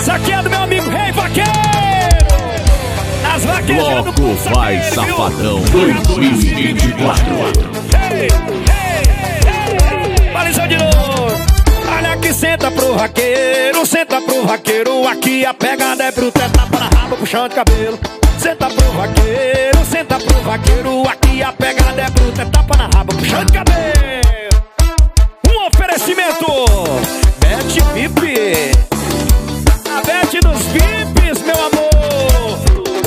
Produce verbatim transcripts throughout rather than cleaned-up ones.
Essa aqui é do meu amigo Rei Vaqueiro. As vaquejeiras do Bloco Vai Safadão dois mil e vinte e quatro. Ei, ei, ei, balizou de novo. Olha que senta pro vaqueiro, senta pro vaqueiro. Aqui a pegada é bruta, é tapa na raba, puxão de cabelo. Senta pro vaqueiro, senta pro vaqueiro. Aqui a pegada é bruta, é tapa na raba, puxão de cabelo. Um oferecimento Bet Pipe. A Bet dos Pipes, meu amor.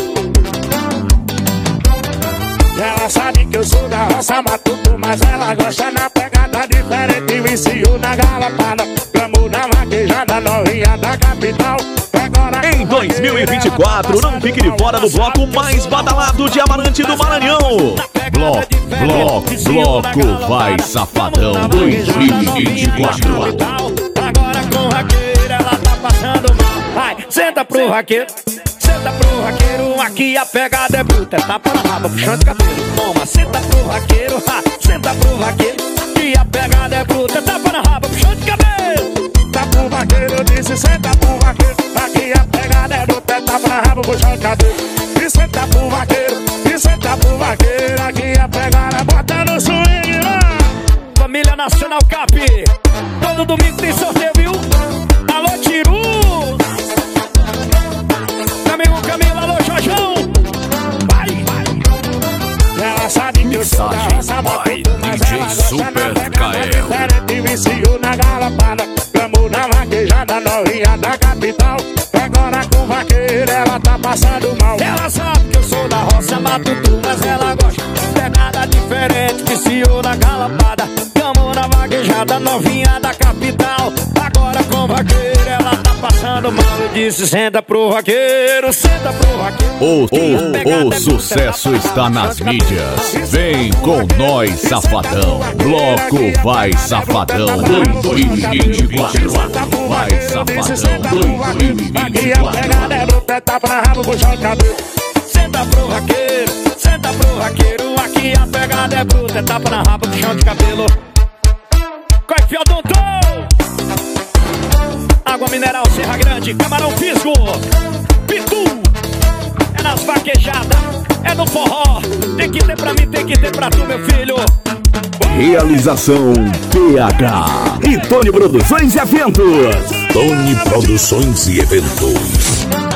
Ela sabe que eu sou da roça matuto, mas ela gosta na pegada diferente. Viciou na galapada, clamou na vaquejada, novinha da capital. Agora Em dois mil e vinte e quatro, não fique de fora do bloco mais badalado de Amarante do Maranhão. Bloco, bloco, bloco Vai Safadão dois mil e vinte e quatro. Agora com vaqueiro ela tá passando mal. Vai, senta pro vaqueiro, senta pro vaqueiro. Aqui a pegada é bruta, é tapa na raba, puxando cabelo. Toma, senta pro vaqueiro, ha, senta pro vaqueiro. Aqui a pegada é bruta, é tapa na raba, puxando cabelo. Senta pro vaqueiro, eu disse senta pro vaqueiro. Aqui a pegada é bruta, é tapa na raba, puxando cabelo. E senta pro vaqueiro, e senta pro vaqueiro. Aqui a pegada bota no swing, mano. Família Nacional Cap, todo domingo tem sorteio, viu? Alô, Tiru! Camilo, Camilo, alô, Jorjão! Vai, vai! Ela sabe que eu sou da roça matuto, mas ela gosta na pegada diferente. Viciou na galapada, clamou na vaquejada, novinha da capital. Agora com vaqueiro ela tá passando mal. Ela sabe que eu sou da roça matutu, mas ela gosta de pegada diferente. Viciou na galapada, camou na vaquejada, novinha da capital. Agora com vaqueiro ela tá passando mal. Eu disse senta pro vaqueiro, senta pro vaqueiro. O, o, o sucesso está nas mídias. Vem com nós, Safadão. Bloco Vai Safadão dois mil e vinte e quatro. Vai Safadão dois mil e vinte e Aqui a pegada é bruta, é tapa na raba, puxão de cabelo. Senta pro vaqueiro, senta pro vaqueiro. Aqui a pegada é bruta, é tapa na raba, puxão de cabelo. Corre, fiel, doutor. Água mineral, Serra Grande, Camarão Fisgo, Pitu. É nas vaquejadas, é no forró. Tem que ter pra mim, tem que ter pra tu, meu filho. Realização P H e Tony Produções e Eventos. Tony Produções e Eventos.